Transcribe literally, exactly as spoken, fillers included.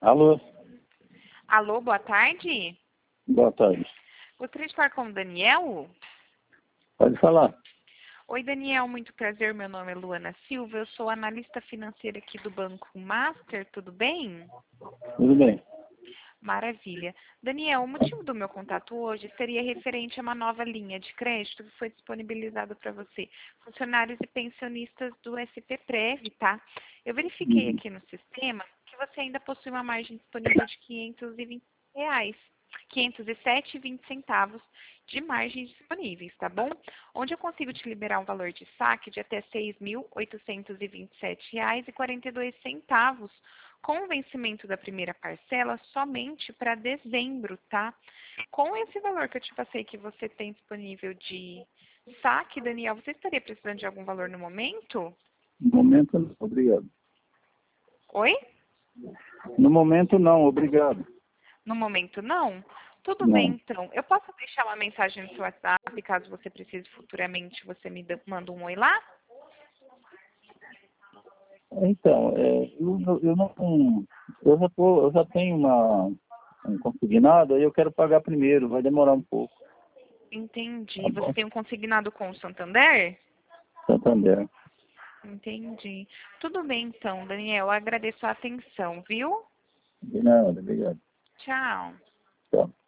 Alô, Alô, boa tarde. boa tarde. Gostaria de falar com o Daniel? Pode falar. Oi, Daniel, muito prazer. Meu nome é Luana Silva. Eu sou analista financeira aqui do Banco Master. Tudo bem? Tudo bem. Maravilha. Daniel, o motivo do meu contato hoje seria referente a uma nova linha de crédito que foi disponibilizada para você, funcionários e pensionistas do S P Prev, tá? Eu verifiquei Uhum. aqui no sistema que você ainda possui uma margem disponível de quinhentos e vinte reais. quinhentos e sete reais e vinte centavos de margens disponíveis, tá bom? Onde eu consigo te liberar um valor de saque de até seis mil oitocentos e vinte e sete reais e quarenta e dois centavos, com o vencimento da primeira parcela somente para dezembro, tá? Com esse valor que eu te passei que você tem disponível de saque, Daniel, você estaria precisando de algum valor no momento? No momento não, obrigado. Oi? No momento não, obrigado. No momento não? Tudo bem, Não. então. Eu posso deixar uma mensagem no seu WhatsApp, caso você precise futuramente, você me dê- manda um oi lá? Então, é, eu, eu, eu não. Eu já, tô, eu já tenho uma, um consignado, aí eu quero pagar primeiro, vai demorar um pouco. Tá Entendi. Você bom? tem um consignado com o Santander? Santander. Entendi. Tudo bem, então, Daniel. Eu agradeço a atenção, viu? De nada, obrigado. Tchau. Tchau.